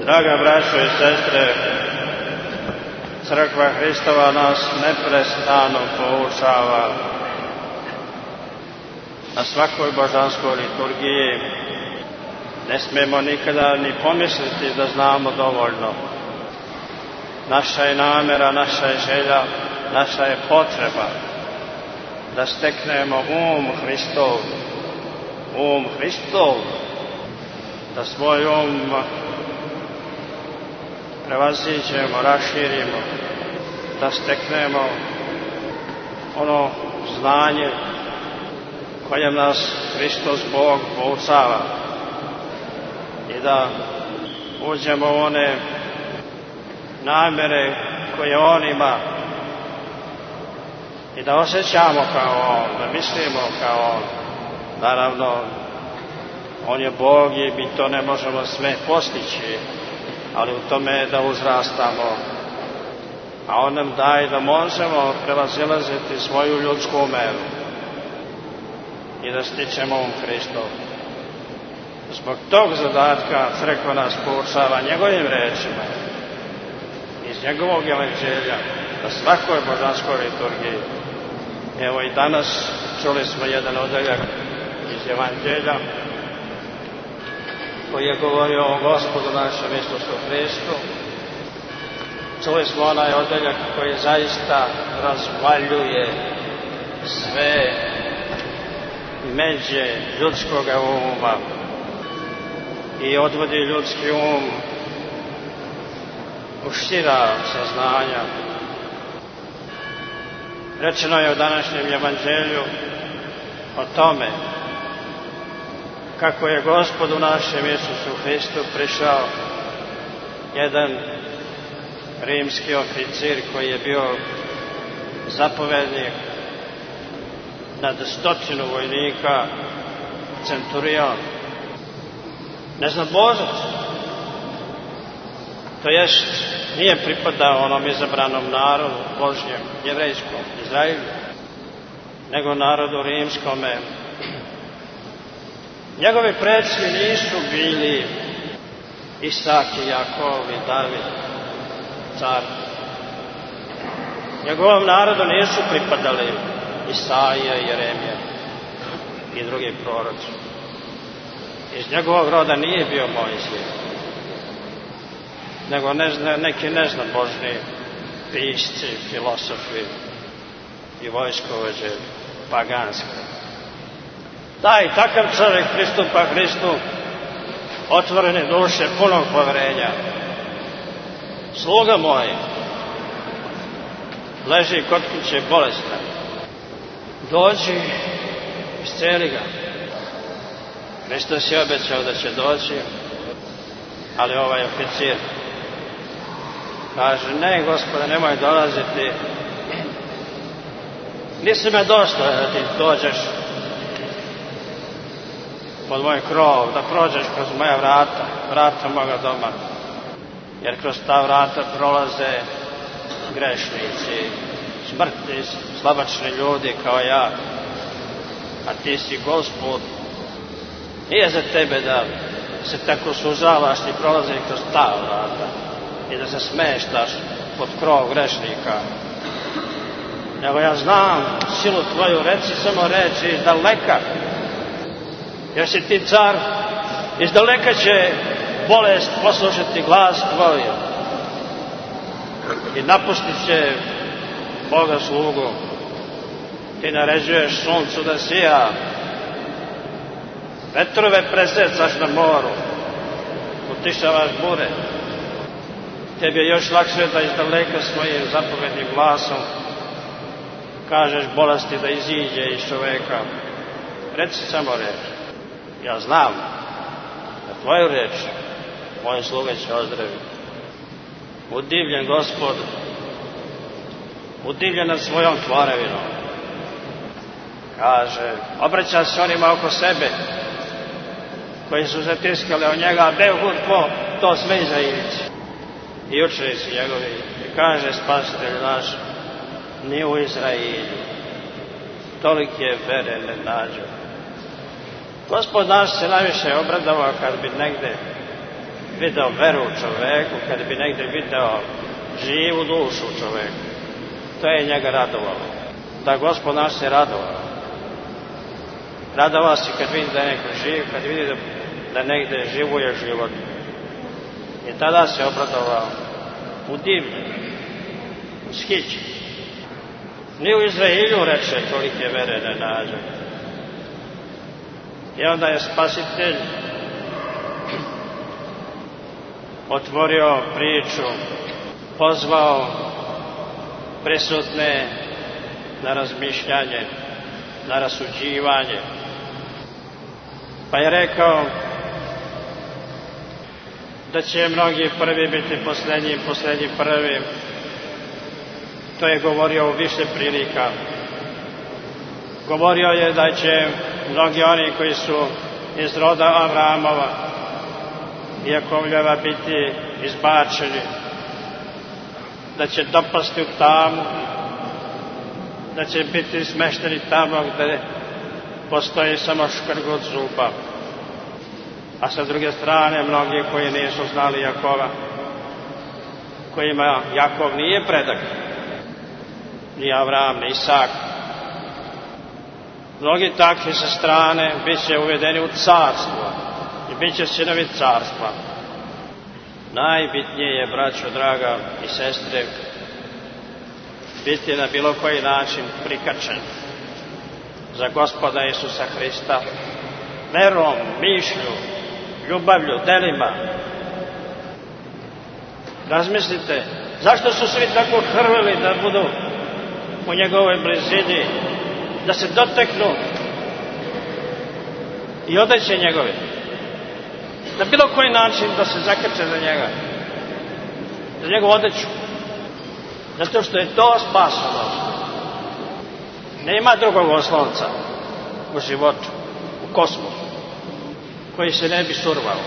Draga braćo i sestre, Crkva Hristova nas neprestano poučava na svakoj božanskoj liturgiji. Ne smijemo nikada ni pomisliti da znamo dovoljno. Naša je namjera, naša je želja, naša je potreba da steknemo um Hristov, da svoj prevaziđemo, raširimo, da steknemo ono znanje kojem nas Hristos Bog poučava i da uđemo u one namjere koje On ima i da osjećamo kao On, da mislimo kao On. Naravno, On je Bog i mi to ne možemo sve postići, ali u tome je da uzrastamo, a On nam daje da možemo prevazilaziti svoju ljudsku meru i da stičemo Hristov. Zbog tog zadatka Crkva nas poučava njegovim rečima iz njegovog evanđelja na svakoj božanskoj liturgiji. Evo i danas čuli smo jedan odeljak iz evanđelja koji je govorio o Gospodu našem Isusu Hristu. Čuli smo onaj odeljak koji zaista razvaljuje sve međe ljudskog uma i odvodi ljudski u šira saznanja. Rečeno je u današnjem evanđelju o tome kako je Gospodu našem Isusu Hristu prišao jedan rimski oficir koji je bio zapovednik nad 100 vojnika, centurion, neznabožac, to jest nije pripadao onom izabranom narodu Božjem, jevrejskom, Izraelu, nego narodu rimskome. Njegovi preci nisu bili Isak i Jakov i David, car. Njegovom narodu nisu pripadali Isaija i Jeremija i drugi proroci. Iz njegovog roda nije bio Mojsije, nego neki neznabožni pisci, filosofi i vojskovođe paganski. Taj takav čovjek pristupa Hristu otvorene duše, punog poverenja. Sluga moj leži kod kuće bolestan. Dođi, isceli ga. Hristos je obećao da će doći, ali ovaj oficir kaže: ne, Gospode, nemoj dolaziti. Nisi me došlo da ti dođeš pod moj krov, da prođeš kroz moja vrata moga doma, jer kroz ta vrata prolaze grešnici, smrtni, slabačni ljudi kao ja, a ti si Gospod. Nije za tebe da se tako sužavaš i prolazi kroz ta vrata i da se smeštaš pod krov grešnika. Nego ja znam silu tvoju, reci samo reči izdaleka, jer si ti car, izdaleka će bolest poslušati glas tvoj i napustit će Boga slugu. Ti naređuješ suncu da sija, vetrove presecaš na moru, utišavaš bure. Tebi je još lakše da izdaleka svojim zapovednim glasom kažeš bolesti da iziđe iz čoveka. Reci samo reč. Ja znam da tvoju reč moje sluge će ozdraviti. Udivljen Gospod, udivljen nad svojom tvorevinom, kaže, obraća se onima oko sebe koji su zatiskali od njega, a behu to sve Izraelici i učenici njegovi. I kaže Spasitelj naš, ni u Izraelu tolike vere ne nađu. Gospod naš se najviše obradovao kad bi negde video veru u čoveku, kada bi negdje video živu dušu u čoveku, to je njega radovalo. Da Gospod naš se radovao. Radovao se kad vidi da je neko živ, kad vidi da negdje živuje život. I tada se obradovao, udivljen, ushićen. Ni u Izraelju, reče, tolike vere ne nađe. I onda je Spasitelj otvorio priču, pozvao prisutne na razmišljanje, na rasuđivanje. Pa je rekao da će mnogi prvi biti posljednji, posljednji prvi. To je govorio u više prilika. Govorio je da će mnogi oni koji su iz roda Avramova i Jakovljeva biti izbačeni, da će dopasti u tamu, da će biti smešteni tamo gdje postoji samo škrgut zuba. A sa druge strane, mnogi koji nisu znali Jakova, kojima Jakov nije predak, ni Avram, ni Isak, mnogi takvi sa strane bit će uvedeni u carstvo i bit će sinovi carstva. Najbitnije je, braćo draga i sestre, biti na bilo koji način prikačen za Gospoda Isusa Hrista, verom, mišlju, ljubavlju, delima. Razmislite, zašto su svi tako hrvili da budu u njegovoj blizini, da se doteknu i odeće njegove, na bilo koji način da se zakrče za njega, za njegovu odeću, zato što je to spasonost. Nema drugog oslonca u životu, u kosmosu, koji se ne bi survao.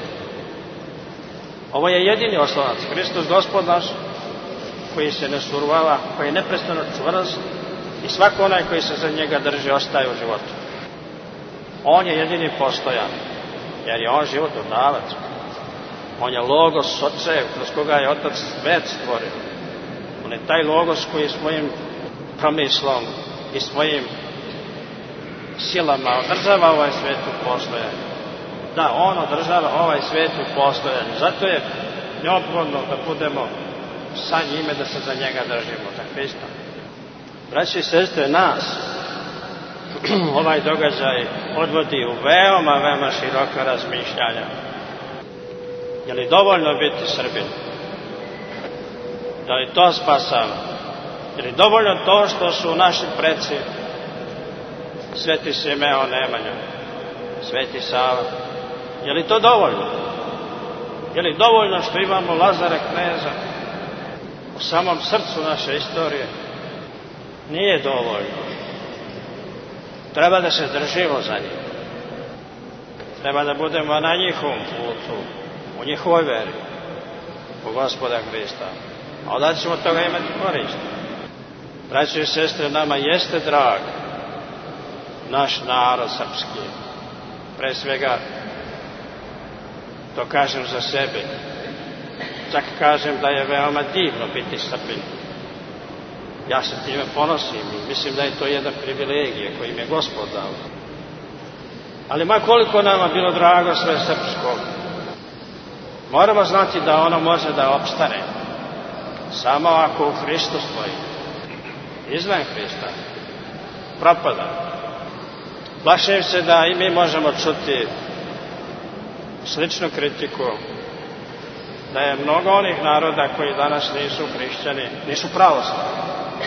Ovo je jedini oslonac, Hristos Gospod naš, koji se ne survala, koji je neprestano čvrst i svako onaj koji se za njega drži ostaje u životu. On je jedini postojan, jer je on životodavac. On je logos očev, kroz koga je Otac svet stvorio. On je taj logos koji svojim promislom i svojim silama održava ovaj svet u postojanju. Da, on održava ovaj svet u postojanju. Zato je neophodno da budemo sa njime, da se za njega držimo, za Hrista. Braći i sestre, nas ovaj događaj odvodi u veoma, veoma široka razmišljanja. Je li dovoljno biti Srbin? Da li to spasava? Je li dovoljno to što su naši preci Sveti Simeon Nemanja, Sveti Sava? Je li to dovoljno? Je li dovoljno što imamo Lazara kneza u samom srcu naše istorije? Nije dovoljno. Treba da se držimo za njih. Treba da budemo na njihovom putu, u njihovoj veri, u Gospoda Hrista. A onda ćemo toga imati korist. Braći i sestre, nama jeste drag naš narod srpski. Pre svega, to kažem za sebe. Čak kažem da je veoma divno biti Srbin. Ja se time ponosim i mislim da je to jedna privilegija koju mi je Gospod dao. Ali ma koliko nama bilo drago sve srpsko, moramo znati da ono može da opstane samo ako u Hristu stoji. Izvan Hrista propada. Plašim se da i mi možemo čuti sličnu kritiku, da je mnogo onih naroda koji danas nisu hrišćani, nisu pravoslavni.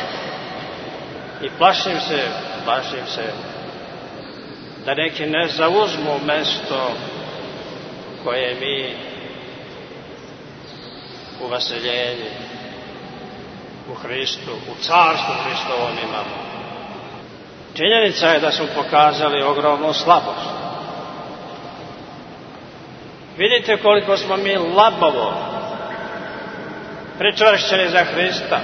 I plašim se da neki ne zauzmu mesto koje mi u vaseljenju, u Hristu, u carstvu Hristovom imamo. Činjenica je da smo pokazali ogromnu slabost. Vidite koliko smo mi labovo pričvršćeni za Hrista.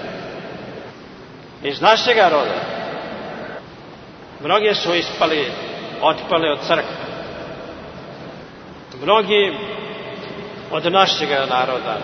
Iz našega roda mnogi su otpali od crkve. Mnogi od našega naroda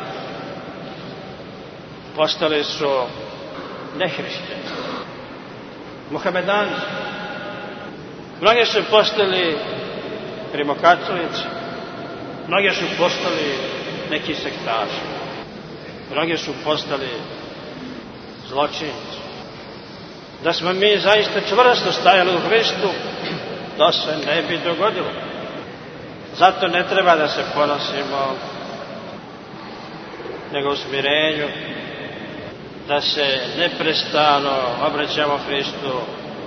postali su nehrišćani, Muhamedani. Mnogi su postali rimokatolici, mnogi su postali neki sektaši, mnogi su postali zločinci. Da smo mi zaista čvrsto stajali u Hristu, to se ne bi dogodilo. Zato ne treba da se ponosimo, nego u smirenju, da se neprestano obraćamo Hristu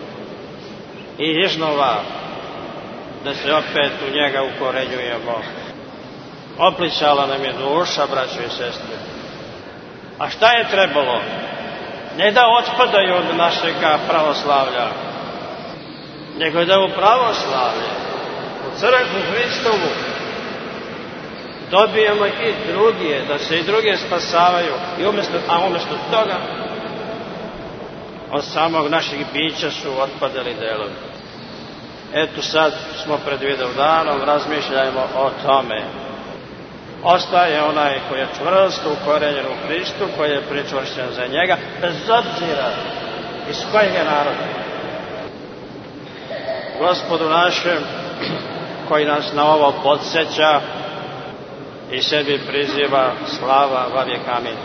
i iznova da se opet u njega ukorenjujemo. Oplićala nam je duša, braćo i sestre. A šta je trebalo? Ne da otpadaju od našega pravoslavlja, nego da u pravoslavlje, u crkvu Hristovu, dobijemo i druge, da se i druge spasavaju, a umjesto toga od samog našeg bića su otpadali delovi. Eto sad smo pred Vidovdanom, razmišljajmo o tome. Ostaje onaj koji je čvrsto ukorenjen u Hristu, koji je pričvršćen za njega, bez obzira iz kojeg je naroda. Gospodu našem, koji nas na ovo podsjeća i sebi priziva, slava, vavijek, amin.